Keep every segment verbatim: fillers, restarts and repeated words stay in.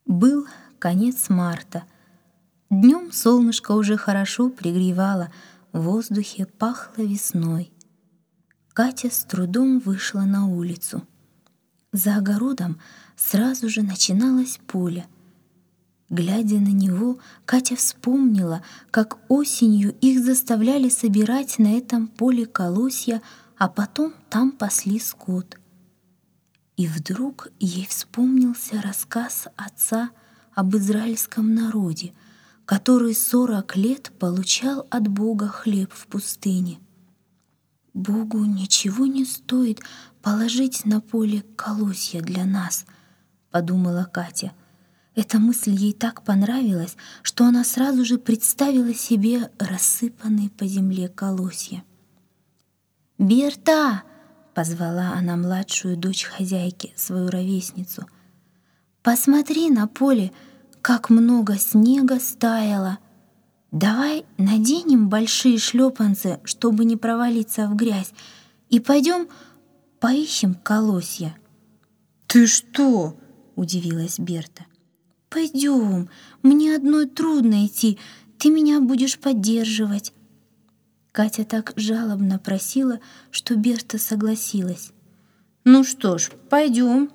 Был конец марта. Днем солнышко уже хорошо пригревало, в воздухе пахло весной. Катя с трудом вышла на улицу. За огородом сразу же начиналось поле. Глядя на него, Катя вспомнила, как осенью их заставляли собирать на этом поле колосья, а потом там пасли скот. И вдруг ей вспомнился рассказ отца об израильском народе, который сорок лет получал от Бога хлеб в пустыне. «Богу ничего не стоит положить на поле колосья для нас», — подумала Катя. Эта мысль ей так понравилась, что она сразу же представила себе рассыпанные по земле колосья. «Берта!» — позвала она младшую дочь хозяйки, свою ровесницу. «Посмотри на поле, как много снега стаяло. Давай наденем большие шлепанцы, чтобы не провалиться в грязь, и пойдем поищем колосья». «Ты что?» — удивилась Берта. «Пойдем, мне одной трудно идти, ты меня будешь поддерживать». Катя так жалобно просила, что Берта согласилась. «Ну что ж, пойдем».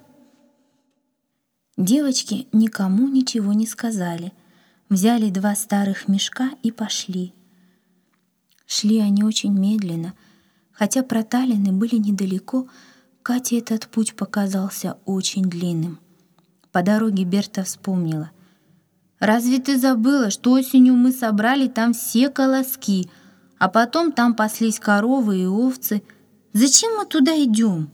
Девочки никому ничего не сказали. Взяли два старых мешка и пошли. Шли они очень медленно. Хотя проталины были недалеко, Кате этот путь показался очень длинным. По дороге Берта вспомнила. «Разве ты забыла, что осенью мы собрали там все колоски, а потом там паслись коровы и овцы? Зачем мы туда идем?»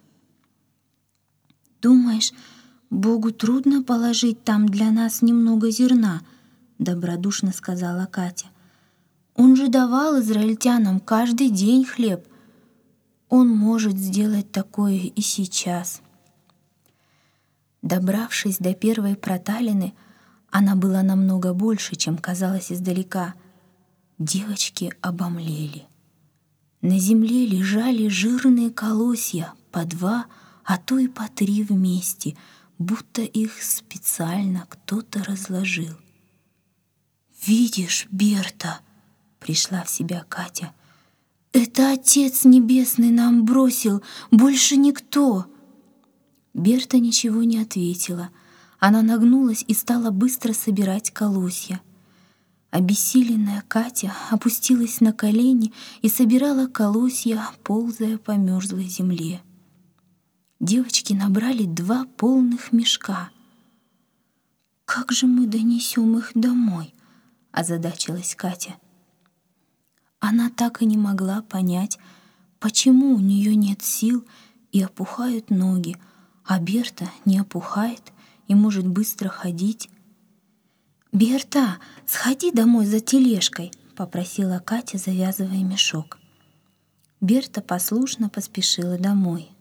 «Думаешь, Богу трудно положить там для нас немного зерна?» — добродушно сказала Катя. «Он же давал израильтянам каждый день хлеб. Он может сделать такое и сейчас». Добравшись до первой проталины, она была намного больше, чем казалось издалека. Девочки обомлели. На земле лежали жирные колосья, по два, а то и по три вместе, будто их специально кто-то разложил. «Видишь, Берта!» — пришла в себя Катя. «Это Отец Небесный нам бросил, больше никто!» Берта ничего не ответила. Она нагнулась и стала быстро собирать колосья. Обессиленная Катя опустилась на колени и собирала колосья, ползая по мерзлой земле. Девочки набрали два полных мешка. «Как же мы донесем их домой?» — озадачилась Катя. Она так и не могла понять, почему у нее нет сил и опухают ноги, а Берта не опухает и может быстро ходить. «Берта, сходи домой за тележкой», — попросила Катя, завязывая мешок. Берта послушно поспешила домой.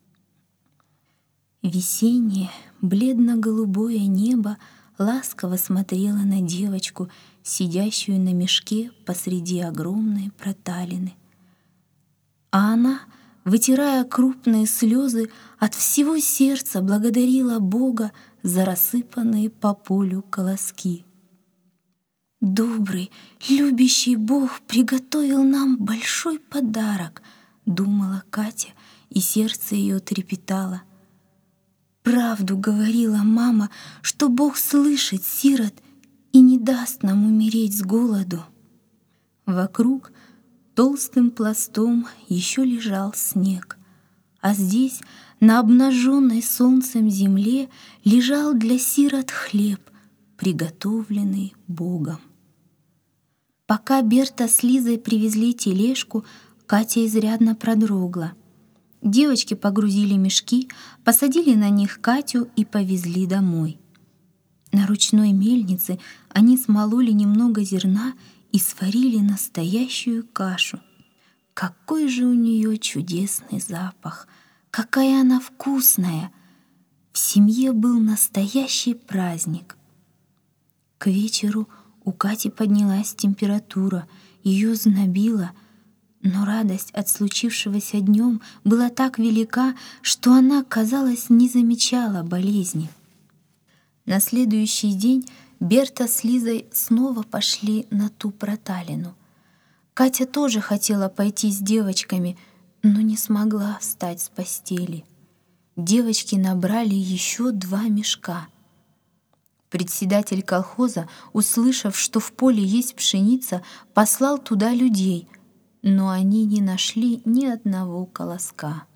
Весеннее, бледно-голубое небо ласково смотрело на девочку, сидящую на мешке посреди огромной проталины. А она, вытирая крупные слезы, от всего сердца благодарила Бога за рассыпанные по полю колоски. «Добрый, любящий Бог приготовил нам большой подарок», — думала Катя, и сердце ее трепетало. «Правду говорила мама, что Бог слышит сирот и не даст нам умереть с голоду». Вокруг толстым пластом еще лежал снег, а здесь, на обнаженной солнцем земле, лежал для сирот хлеб, приготовленный Богом. Пока Берта с Лизой привезли тележку, Катя изрядно продрогла. Девочки погрузили мешки, посадили на них Катю и повезли домой. На ручной мельнице они смололи немного зерна и сварили настоящую кашу. Какой же у нее чудесный запах! Какая она вкусная! В семье был настоящий праздник. К вечеру у Кати поднялась температура, ее знобило, но радость от случившегося днем была так велика, что она, казалось, не замечала болезни. На следующий день Берта с Лизой снова пошли на ту проталину. Катя тоже хотела пойти с девочками, но не смогла встать с постели. Девочки набрали еще два мешка. Председатель колхоза, услышав, что в поле есть пшеница, послал туда людей, но они не нашли ни одного колоска.